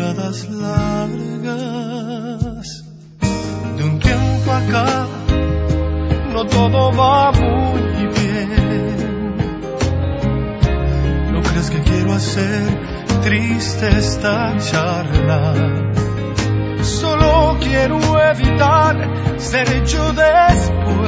temporadas largas. De un tiempo acá no todo va muy bien. ¿No crees que quiero hacer triste esta charla? Solo quiero evitar ser hecho después